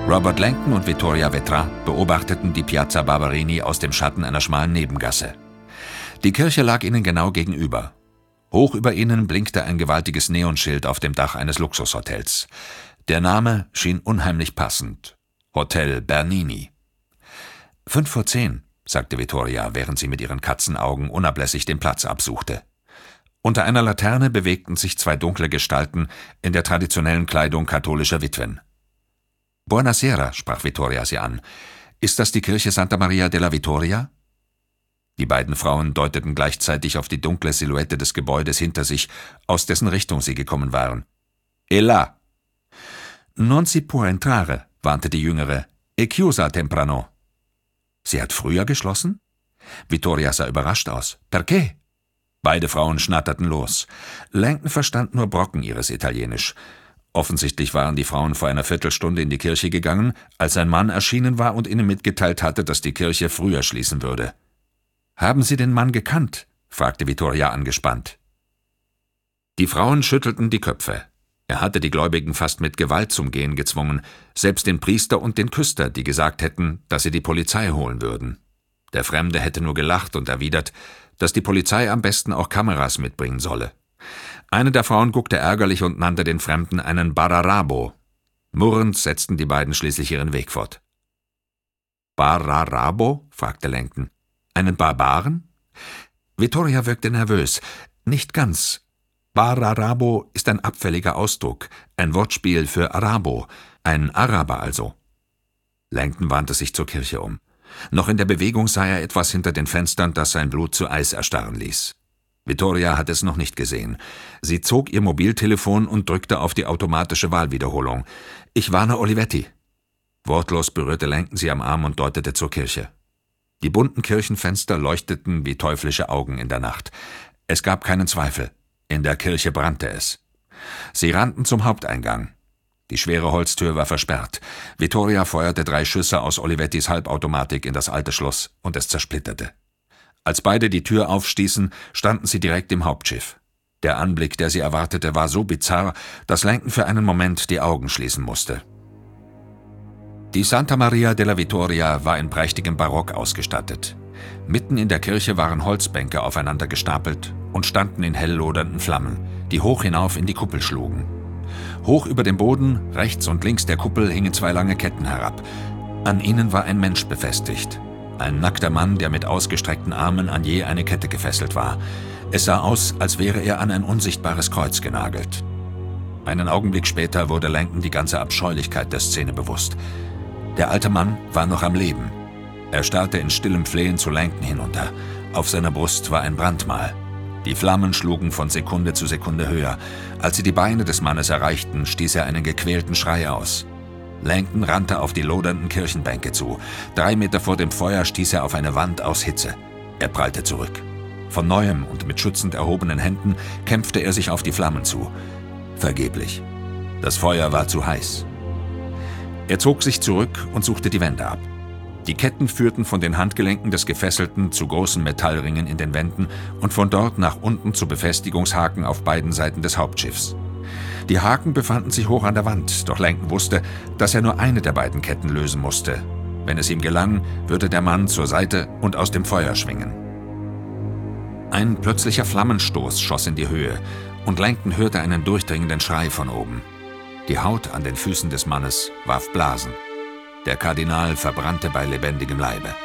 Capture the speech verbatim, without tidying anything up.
Robert Langton und Vittoria Vetra beobachteten die Piazza Barberini aus dem Schatten einer schmalen Nebengasse. Die Kirche lag ihnen genau gegenüber. Hoch über ihnen blinkte ein gewaltiges Neonschild auf dem Dach eines Luxushotels. Der Name schien unheimlich passend: Hotel Bernini. Fünf vor zehn, sagte Vittoria, während sie mit ihren Katzenaugen unablässig den Platz absuchte. Unter einer Laterne bewegten sich zwei dunkle Gestalten in der traditionellen Kleidung katholischer Witwen. »Buonasera«, sprach Vittoria sie an. »Ist das die Kirche Santa Maria della Vittoria?« Die beiden Frauen deuteten gleichzeitig auf die dunkle Silhouette des Gebäudes hinter sich, aus dessen Richtung sie gekommen waren. »E là!« »Non si può entrare«, warnte die Jüngere. »E chiusa temprano.« »Sie hat früher geschlossen?« Vittoria sah überrascht aus. »Perché?« Beide Frauen schnatterten los. Langton verstand nur Brocken ihres Italienisch. Offensichtlich waren die Frauen vor einer Viertelstunde in die Kirche gegangen, als ein Mann erschienen war und ihnen mitgeteilt hatte, dass die Kirche früher schließen würde. »Haben Sie den Mann gekannt?« fragte Vittoria angespannt. Die Frauen schüttelten die Köpfe. Er hatte die Gläubigen fast mit Gewalt zum Gehen gezwungen, selbst den Priester und den Küster, die gesagt hätten, dass sie die Polizei holen würden. Der Fremde hätte nur gelacht und erwidert, dass die Polizei am besten auch Kameras mitbringen solle. Eine der Frauen guckte ärgerlich und nannte den Fremden einen Bararabo. Murrend setzten die beiden schließlich ihren Weg fort. »Bararabo?« fragte Langton. »Einen Barbaren?« Vittoria wirkte nervös. »Nicht ganz. Bararabo ist ein abfälliger Ausdruck, ein Wortspiel für Arabo, ein Araber also.« Langton wandte sich zur Kirche um. Noch in der Bewegung sah er etwas hinter den Fenstern, das sein Blut zu Eis erstarren ließ. Vittoria hatte es noch nicht gesehen. Sie zog ihr Mobiltelefon und drückte auf die automatische Wahlwiederholung. »Ich warne Olivetti.« Wortlos berührte Langton sie am Arm und deutete zur Kirche. Die bunten Kirchenfenster leuchteten wie teuflische Augen in der Nacht. Es gab keinen Zweifel. In der Kirche brannte es. Sie rannten zum Haupteingang. Die schwere Holztür war versperrt. Vittoria feuerte drei Schüsse aus Olivettis Halbautomatik in das alte Schloss und es zersplitterte. Als beide die Tür aufstießen, standen sie direkt im Hauptschiff. Der Anblick, der sie erwartete, war so bizarr, dass Langton für einen Moment die Augen schließen musste. Die Santa Maria della Vittoria war in prächtigem Barock ausgestattet. Mitten in der Kirche waren Holzbänke aufeinander gestapelt und standen in hell lodernden Flammen, die hoch hinauf in die Kuppel schlugen. Hoch über dem Boden, rechts und links der Kuppel, hingen zwei lange Ketten herab. An ihnen war ein Mensch befestigt. Ein nackter Mann, der mit ausgestreckten Armen an je eine Kette gefesselt war. Es sah aus, als wäre er an ein unsichtbares Kreuz genagelt. Einen Augenblick später wurde Langton die ganze Abscheulichkeit der Szene bewusst. Der alte Mann war noch am Leben. Er starrte in stillem Flehen zu Langton hinunter. Auf seiner Brust war ein Brandmal. Die Flammen schlugen von Sekunde zu Sekunde höher. Als sie die Beine des Mannes erreichten, stieß er einen gequälten Schrei aus. Langton rannte auf die lodernden Kirchenbänke zu. Drei Meter vor dem Feuer stieß er auf eine Wand aus Hitze. Er prallte zurück. Von neuem und mit schützend erhobenen Händen kämpfte er sich auf die Flammen zu. Vergeblich. Das Feuer war zu heiß. Er zog sich zurück und suchte die Wände ab. Die Ketten führten von den Handgelenken des Gefesselten zu großen Metallringen in den Wänden und von dort nach unten zu Befestigungshaken auf beiden Seiten des Hauptschiffs. Die Haken befanden sich hoch an der Wand, doch Langton wusste, dass er nur eine der beiden Ketten lösen musste. Wenn es ihm gelang, würde der Mann zur Seite und aus dem Feuer schwingen. Ein plötzlicher Flammenstoß schoss in die Höhe, und Langton hörte einen durchdringenden Schrei von oben. Die Haut an den Füßen des Mannes warf Blasen. Der Kardinal verbrannte bei lebendigem Leibe.